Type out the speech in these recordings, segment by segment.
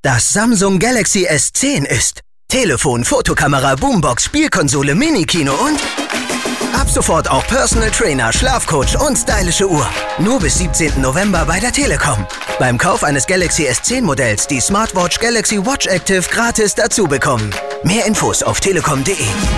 das Samsung Galaxy S10 ist. Telefon, Fotokamera, Boombox, Spielkonsole, Minikino und ab sofort auch Personal Trainer, Schlafcoach und stylische Uhr. Nur bis 17. November bei der Telekom. Beim Kauf eines Galaxy S10 Modells die Smartwatch Galaxy Watch Active gratis dazu bekommen. Mehr Infos auf telekom.de.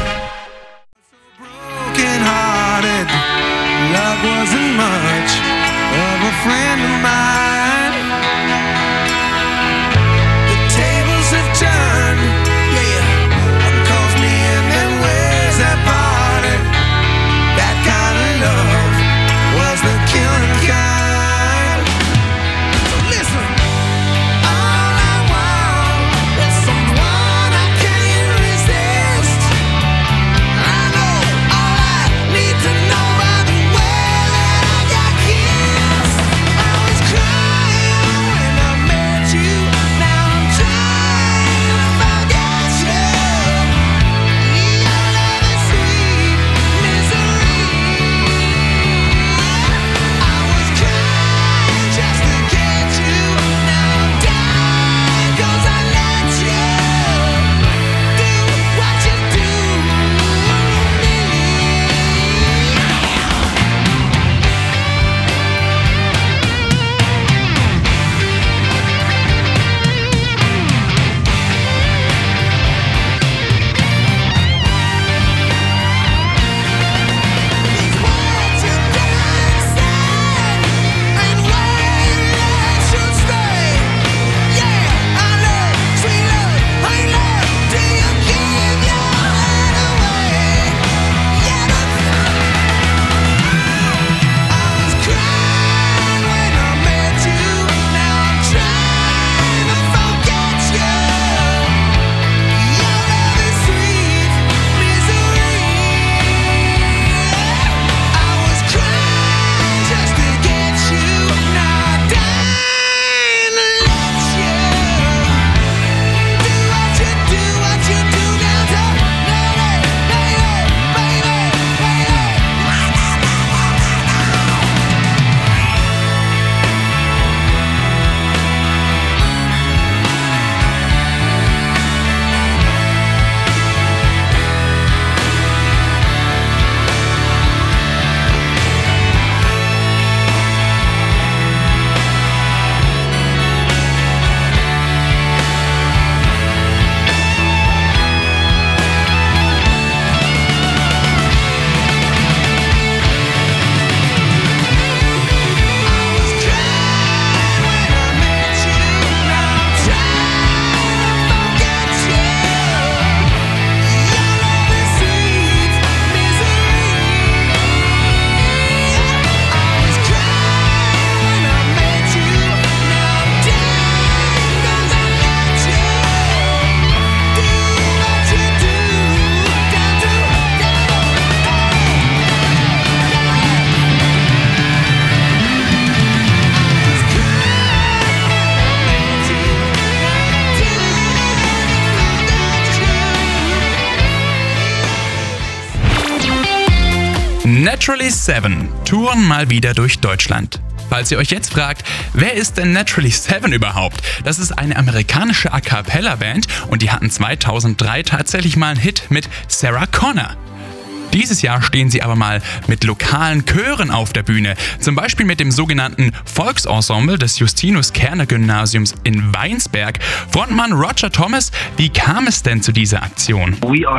Naturally 7 touren mal wieder durch Deutschland. Falls ihr euch jetzt fragt, wer ist denn Naturally 7 überhaupt? Das ist eine amerikanische A-Cappella-Band und die hatten 2003 tatsächlich mal einen Hit mit Sarah Connor. Dieses Jahr stehen sie aber mal mit lokalen Chören auf der Bühne, zum Beispiel mit dem sogenannten Volksensemble des Justinus-Kerner-Gymnasiums in Weinsberg. Frontmann Roger Thomas, wie kam es denn zu dieser Aktion?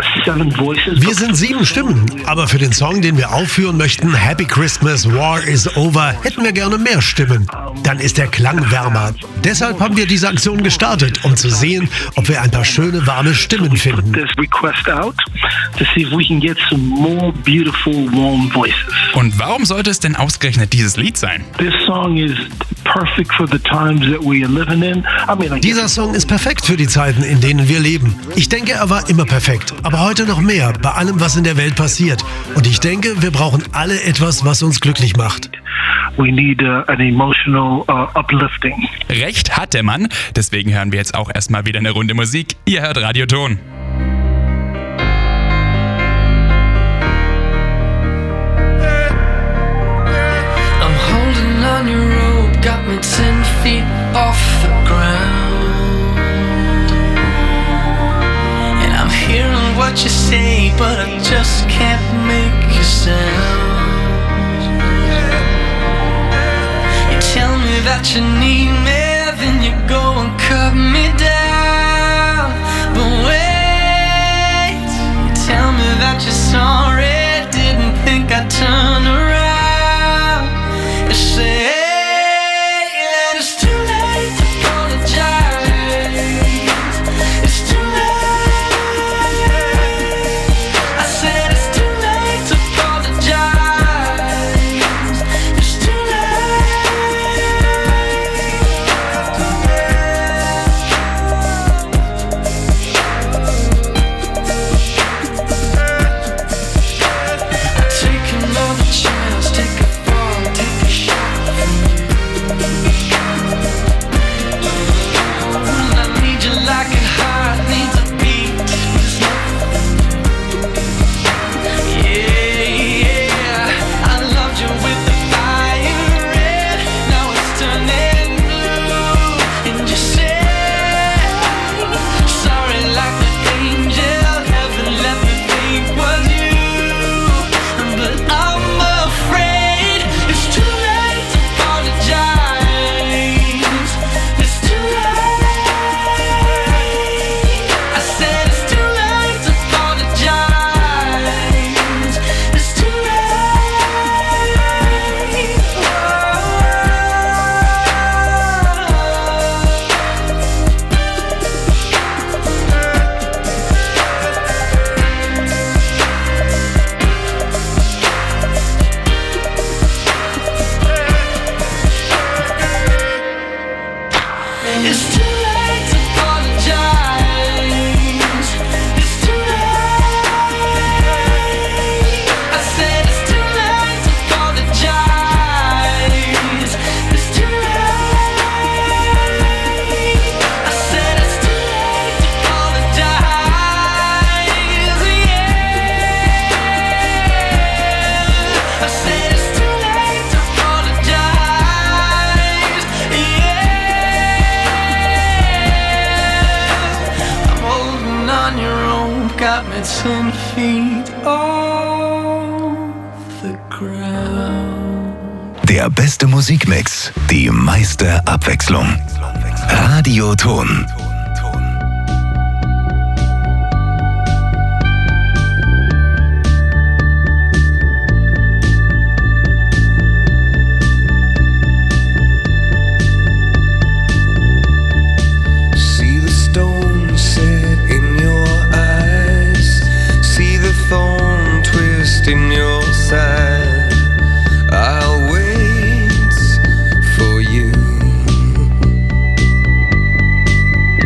Wir sind 7 Stimmen, aber für den Song, den wir aufführen möchten, Happy Christmas, War is Over, hätten wir gerne mehr Stimmen. Dann ist der Klang wärmer. Deshalb haben wir diese Aktion gestartet, um zu sehen, ob wir ein paar schöne, warme Stimmen finden. More beautiful, warm voices. Und warum sollte es denn ausgerechnet dieses Lied sein? This song is perfect for the times that we are living in. Dieser Song ist perfekt für die Zeiten, in denen wir leben. Ich denke, er war immer perfekt, aber heute noch mehr, bei allem, was in der Welt passiert. Und ich denke, wir brauchen alle etwas, was uns glücklich macht. We need an emotional uplifting. Recht hat der Mann, deswegen hören wir jetzt auch erstmal wieder eine Runde Musik. Ihr hört Radioton. On your rope, got me 10 feet off the ground. what you say, but I just can't make you sound. You tell me that you need me, then you go and cut me down. But wait, you tell me that you're sorry, didn't think I'd turn around. You say Der beste Musikmix, die meiste Abwechslung. Radioton. In your side, I'll wait for you.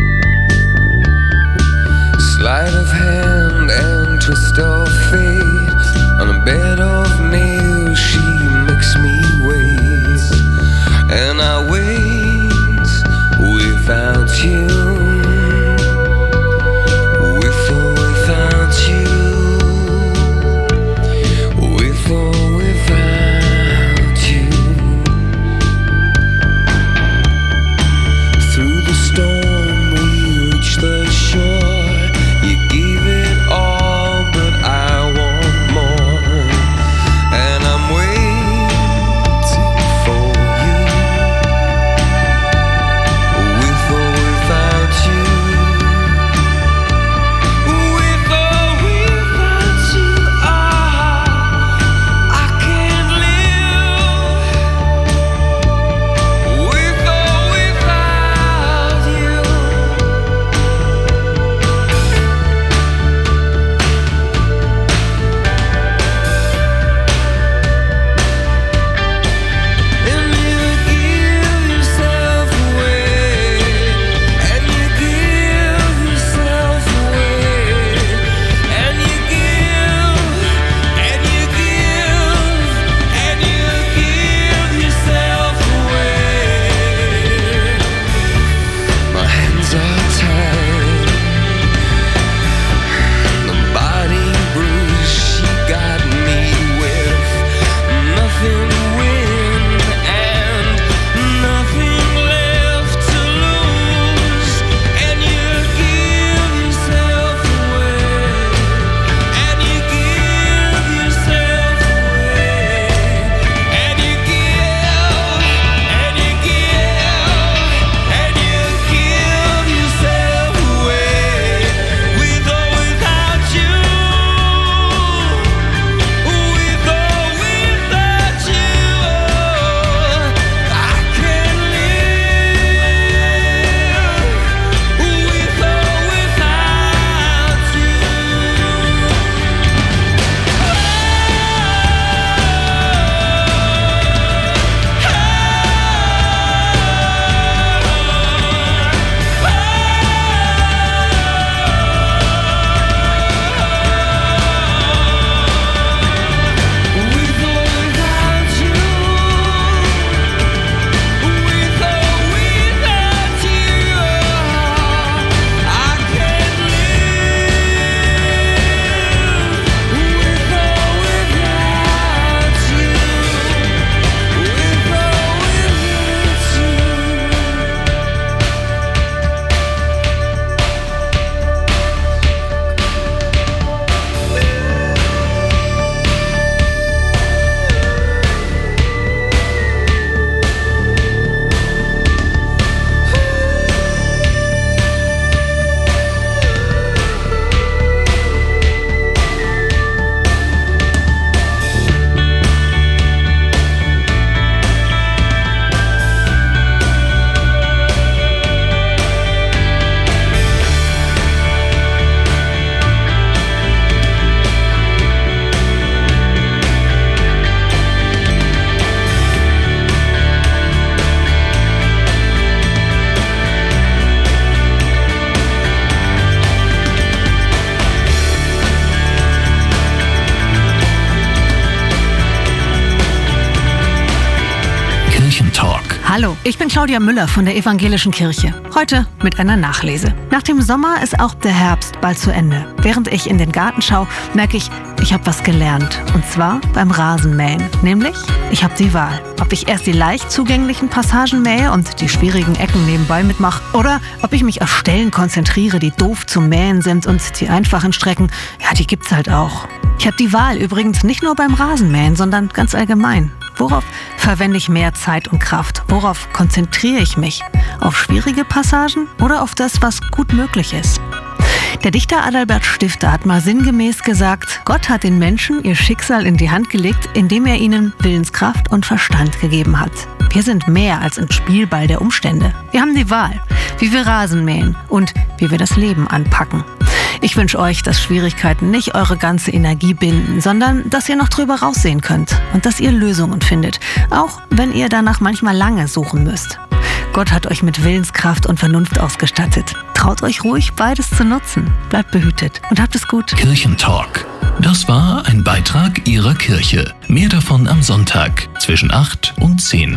Hallo, ich bin Claudia Müller von der Evangelischen Kirche. Heute mit einer Nachlese. Nach dem Sommer ist auch der Herbst bald zu Ende. Während ich in den Garten schaue, merke ich habe was gelernt. Und zwar beim Rasenmähen. Nämlich, ich habe die Wahl. Ob ich erst die leicht zugänglichen Passagen mähe und die schwierigen Ecken nebenbei mitmache. Oder ob ich mich auf Stellen konzentriere, die doof zu mähen sind, und die einfachen Strecken, ja, die gibt's halt auch. Ich habe die Wahl übrigens nicht nur beim Rasenmähen, sondern ganz allgemein. Worauf verwende ich mehr Zeit und Kraft? Worauf konzentriere ich mich? Auf schwierige Passagen oder auf das, was gut möglich ist? Der Dichter Adalbert Stifter hat mal sinngemäß gesagt, Gott hat den Menschen ihr Schicksal in die Hand gelegt, indem er ihnen Willenskraft und Verstand gegeben hat. Wir sind mehr als ein Spielball der Umstände. Wir haben die Wahl, wie wir Rasen mähen und wie wir das Leben anpacken. Ich wünsche euch, dass Schwierigkeiten nicht eure ganze Energie binden, sondern dass ihr noch drüber raussehen könnt und dass ihr Lösungen findet, auch wenn ihr danach manchmal lange suchen müsst. Gott hat euch mit Willenskraft und Vernunft ausgestattet. Traut euch ruhig, beides zu nutzen. Bleibt behütet und habt es gut. Kirchentalk. Das war ein Beitrag Ihrer Kirche. Mehr davon am Sonntag zwischen 8 und 10.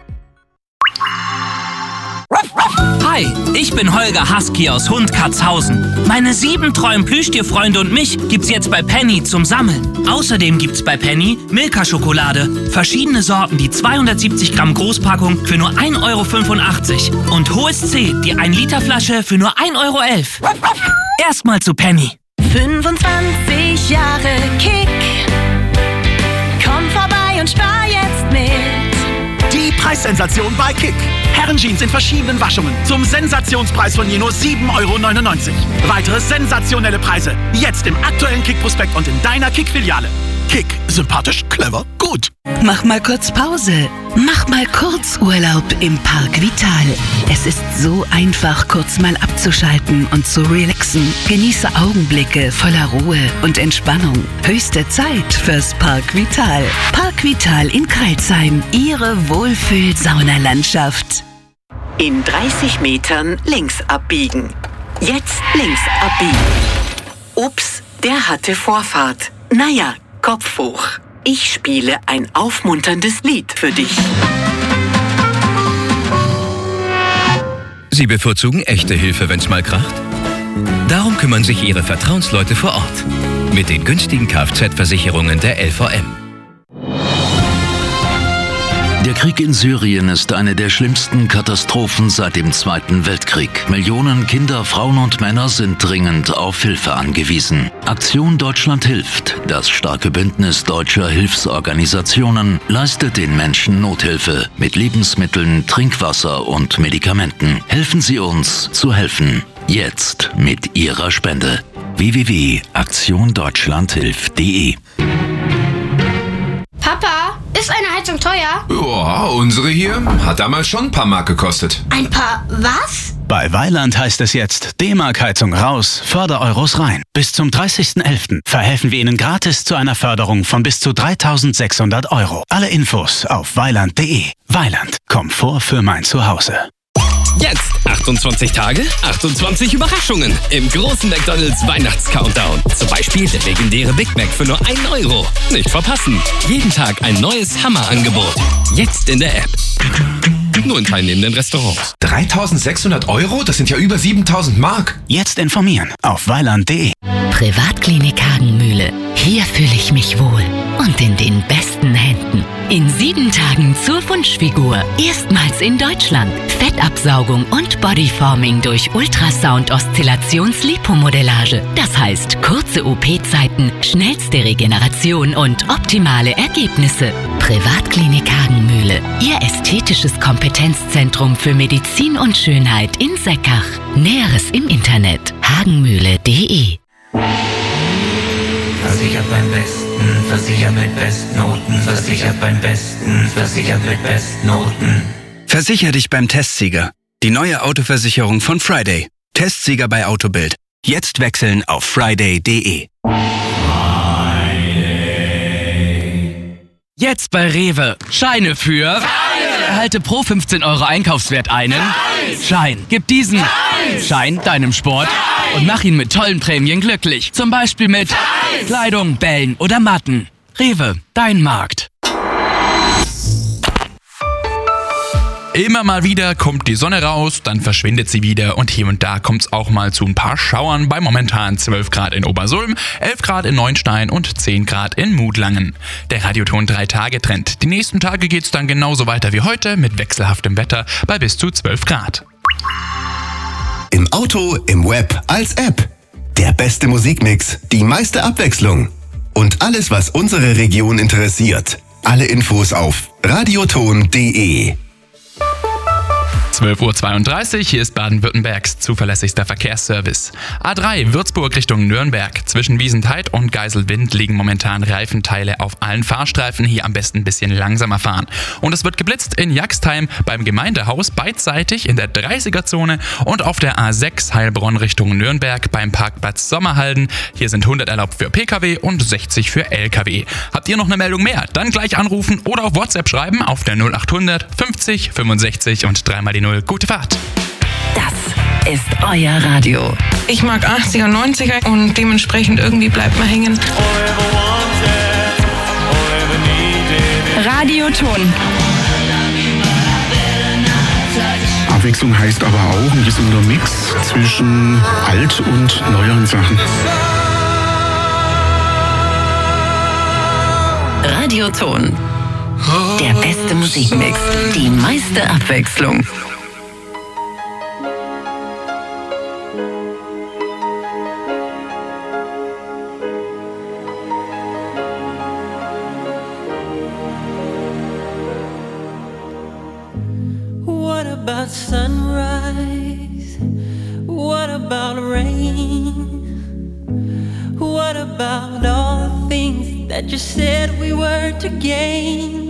Hi, ich bin Holger Husky aus Hundkatzhausen. Meine 7 treuen Plüschtierfreunde und mich gibt's jetzt bei Penny zum Sammeln. Außerdem gibt's bei Penny Milka-Schokolade, verschiedene Sorten, die 270 Gramm Großpackung für nur 1,85 € und Hohes C, die 1 Liter Flasche für nur 1,11 €. Erstmal zu Penny. 25 Jahre Kick. Komm vorbei und spar jetzt mit. Die Preissensation bei Kick. Herrenjeans in verschiedenen Waschungen zum Sensationspreis von je nur 7,99 €. Weitere sensationelle Preise jetzt im aktuellen Kick-Prospekt und in deiner Kick-Filiale. Kick, sympathisch, clever, gut. Mach mal kurz Pause. Mach mal kurz Urlaub im Park Vital. Es ist so einfach, kurz mal abzuschalten und zu relaxen. Genieße Augenblicke voller Ruhe und Entspannung. Höchste Zeit fürs Park Vital. Park Vital in Crailsheim. Ihre Wohlfühl-Saunalandschaft. In 30 Metern links abbiegen. Jetzt links abbiegen. Ups, der hatte Vorfahrt. Naja, Kopf hoch. Ich spiele ein aufmunterndes Lied für dich. Sie bevorzugen echte Hilfe, wenn's mal kracht? Darum kümmern sich Ihre Vertrauensleute vor Ort. Mit den günstigen Kfz-Versicherungen der LVM. Der Krieg in Syrien ist eine der schlimmsten Katastrophen seit dem Zweiten Weltkrieg. Millionen Kinder, Frauen und Männer sind dringend auf Hilfe angewiesen. Aktion Deutschland hilft, das starke Bündnis deutscher Hilfsorganisationen, leistet den Menschen Nothilfe mit Lebensmitteln, Trinkwasser und Medikamenten. Helfen Sie uns zu helfen. Jetzt mit Ihrer Spende. www.aktiondeutschlandhilft.de. Papa, ist eine Heizung teuer? Ja, unsere hier hat damals schon ein paar Mark gekostet. Ein paar was? Bei Weiland heißt es jetzt D-Mark-Heizung raus, Förder-Euros rein. Bis zum 30.11. verhelfen wir Ihnen gratis zu einer Förderung von bis zu 3.600 €. Alle Infos auf weiland.de. Weiland, Komfort für mein Zuhause. Jetzt 28 Tage, 28 Überraschungen im großen McDonald's Weihnachts-Countdown. Zum Beispiel der legendäre Big Mac für nur 1 €. Nicht verpassen. Jeden Tag ein neues Hammerangebot. Jetzt in der App. Nur in teilnehmenden Restaurants. 3.600 €? Das sind ja über 7.000 Mark. Jetzt informieren auf weiland.de. Privatklinik Hagenmühle. Hier fühle ich mich wohl und in den besten Händen. In 7 Tagen zur Wunschfigur. Erstmals in Deutschland. Fettabsaugung und Bodyforming durch Ultrasound-Oszillations-Lipomodellage. Das heißt kurze OP-Zeiten, schnellste Regeneration und optimale Ergebnisse. Privatklinik Hagenmühle. Ihr ästhetisches Kompetenzzentrum für Medizin und Schönheit in Seckach. Näheres im Internet. hagenmühle.de. Versichert beim Besten, versichert mit Bestnoten, versichert beim Besten, versichert mit Bestnoten. Versicher dich beim Testsieger. Die neue Autoversicherung von Friday. Testsieger bei Autobild. Jetzt wechseln auf friday.de. Jetzt bei Rewe. Scheine für... Erhalte pro 15 € Einkaufswert einen Schein. Gib diesen Schein deinem Sport und mach ihn mit tollen Prämien glücklich. Zum Beispiel mit Kleidung, Bällen oder Matten. Rewe, dein Markt. Immer mal wieder kommt die Sonne raus, dann verschwindet sie wieder und hier und da kommt es auch mal zu ein paar Schauern bei momentan 12 Grad in Obersulm, 11 Grad in Neuenstein und 10 Grad in Mutlangen. Der Radioton 3-Tage-Trend. Die nächsten Tage geht's dann genauso weiter wie heute mit wechselhaftem Wetter bei bis zu 12 Grad. Im Auto, im Web, als App. Der beste Musikmix, die meiste Abwechslung. Und alles, was unsere Region interessiert. Alle Infos auf radioton.de. 12:32 Uhr, hier ist Baden-Württembergs zuverlässigster Verkehrsservice. A3 Würzburg Richtung Nürnberg. Zwischen Wiesentheid und Geiselwind liegen momentan Reifenteile auf allen Fahrstreifen. Hier am besten ein bisschen langsamer fahren. Und es wird geblitzt in Jagstheim beim Gemeindehaus beidseitig in der 30er-Zone und auf der A6 Heilbronn Richtung Nürnberg beim Parkplatz Sommerhalden. Hier sind 100 erlaubt für Pkw und 60 für Lkw. Habt ihr noch eine Meldung mehr? Dann gleich anrufen oder auf WhatsApp schreiben auf der 0800 50 65 und 3 mal die 0. Gute Fahrt. Das ist euer Radio. Ich mag 80er, 90er und dementsprechend irgendwie bleibt man hängen. Radioton. Abwechslung heißt aber auch ein gesunder Mix zwischen alt und neueren Sachen. Radioton. Der beste Musikmix, die meiste Abwechslung. What about sunrise? What about rain? What about all the things that you said we were to gain?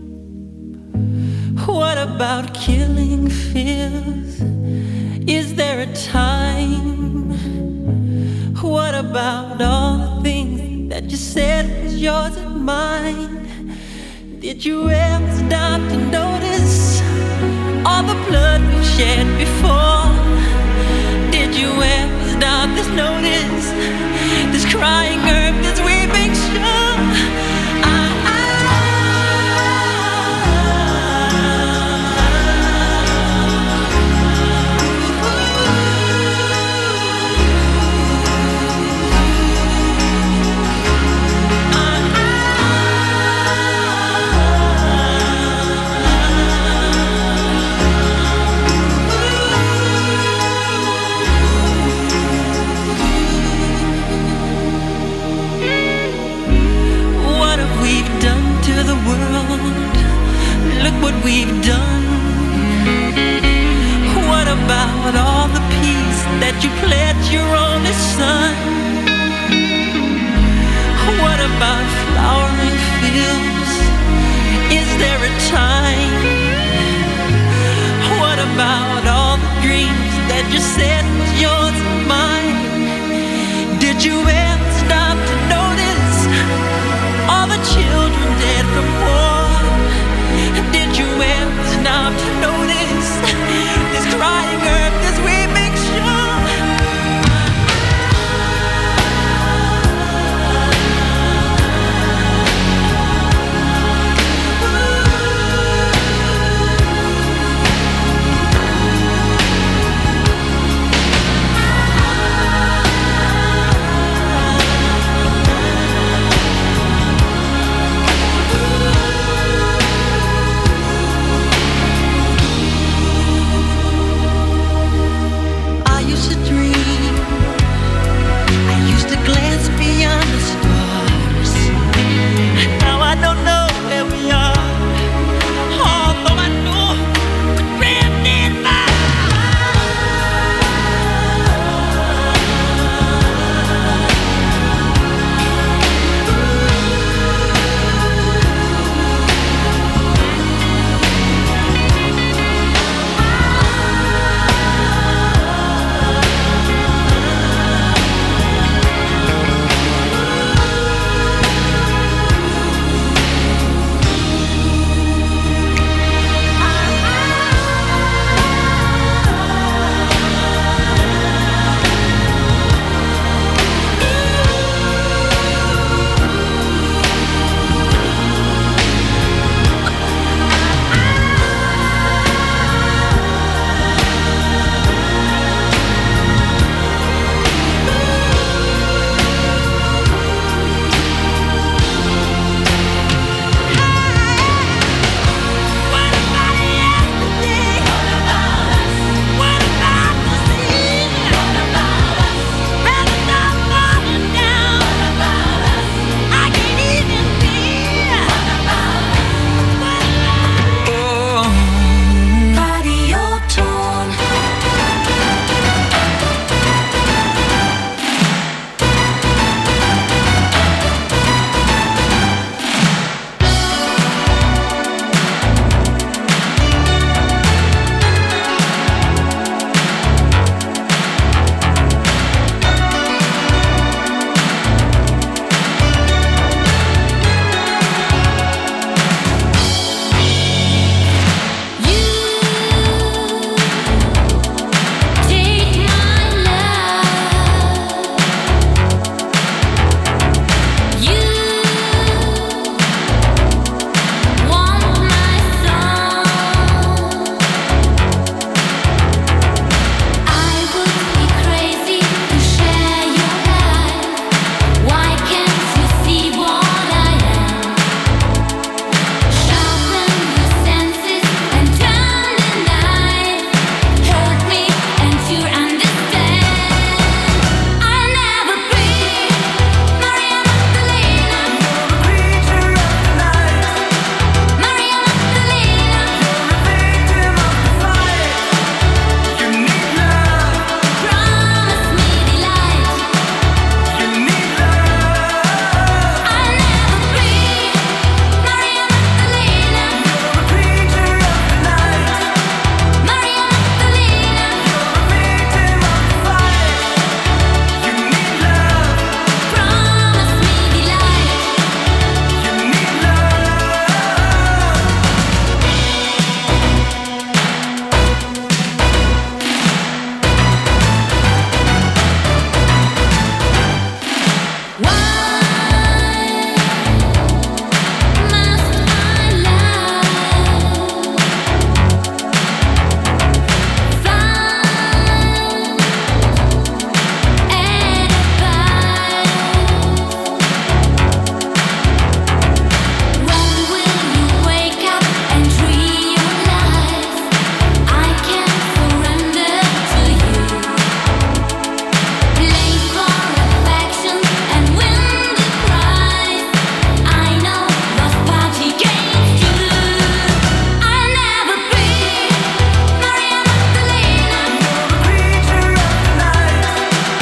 What about killing fears? Is there a time? What about all the things that you said was yours and mine? Did you ever stop to notice all the blood we've shed before? Did you ever stop to notice this crying earth, this weeping shore? Look what we've done. What about all the peace that you pledged your only son? What about flowering fields? Is there a time? What about all the dreams that you said was yours?